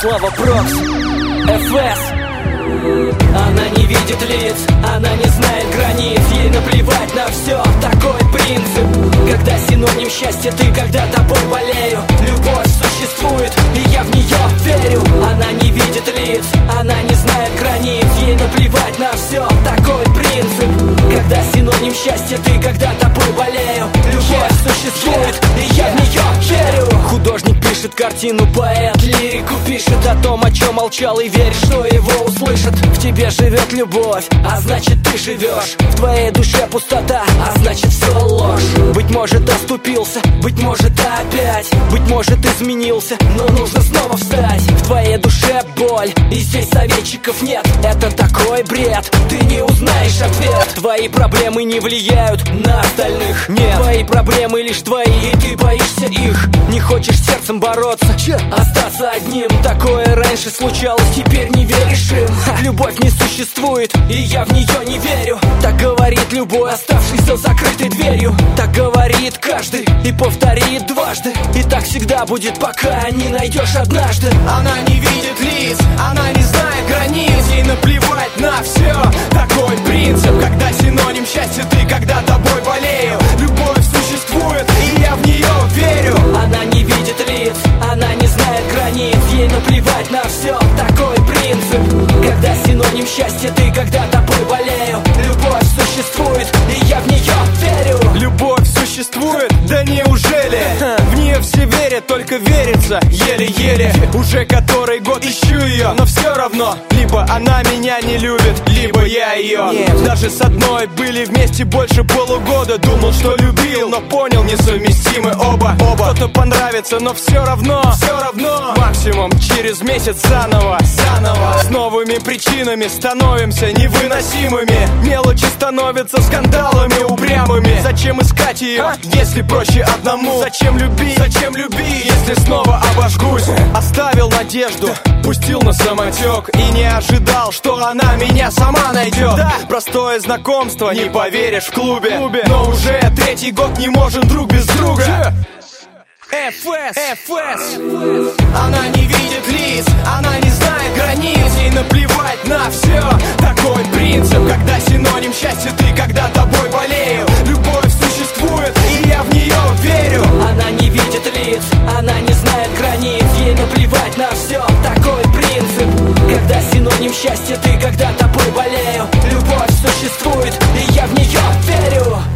Слава Прокс, ФС. Она не видит лиц, она не знает границ, ей наплевать на все, такой принцип. Когда синоним счастья ты, когда тобой болею. Любовь существует, и я в нее верю. Она не видит лиц, она не знает границ, ей наплевать на все, такой принцип. Когда синоним счастья ты, когда тобой болею. Любовь существует, и я в нее верю. Художник пишет картину, поэт лирику пишет о том, о чем молчал, и верит, что его услышат. В тебе живет любовь, а значит ты живешь. В твоей душе пустота, а значит все ложь. Быть может оступился, быть может опять, быть может изменился, но нужно снова встать. В твоей душе боль, и здесь советчиков нет. Это такой бред, ты не узнаешь ответ. Твои проблемы не влияют на остальных. Нет, твои проблемы лишь твои, и ты боишься их. Не хочешь сердцем бороться, остаться одним. Такое раньше случалось, теперь не веришь им. Любовь не существует, и я в нее не верю. Так говорит любой, оставшись за закрытой дверью. Так говорит каждый и повторит дважды. И так всегда будет, пока не найдешь однажды. Она не видит лиц, она не знает границ, ей наплевать на все, такой принцип. Когда синоним счастья ты, когда тобой болею. Любовь существует, и я в нее верю. Она не видит лиц, она не знает границ, ей наплевать на все, такой принцип. Когда синоним счастья ты, когда тобой болею. Любовь существует, и я в нее верю. Любовь существует? Да неужели? В нее все верят, только верится еле-еле. Уже который год ищу ее, но все равно либо она меня не любит, либо я ее. Даже с одной были вместе больше полугода. Думал, что любил, но понял, несовместимы оба. Кто-то понравится, но все равно максимум через месяц заново. С новыми причинами становимся невыносимыми. Мелочи становятся скандалами упрямыми. Зачем искать ее, если проще одному? Зачем любить, если снова обожгусь? Оставил надежду, пустил на самотек и не ожидал, что она меня сама найдет. Простое знакомство, не поверишь, в клубе. Но уже третий год не можем друг без друга. ФС. Она не видит лиц, она не знает границ, ей наплевать на все, такой принцип. Когда синоним счастья ты, когда тобой болею. Любовь существует, и я в нее верю. Она не видит лиц, она не знает границ, ей наплевать на все, такой принцип. Когда синоним счастья ты, когда тобой болею. Любовь существует, и я в нее верю.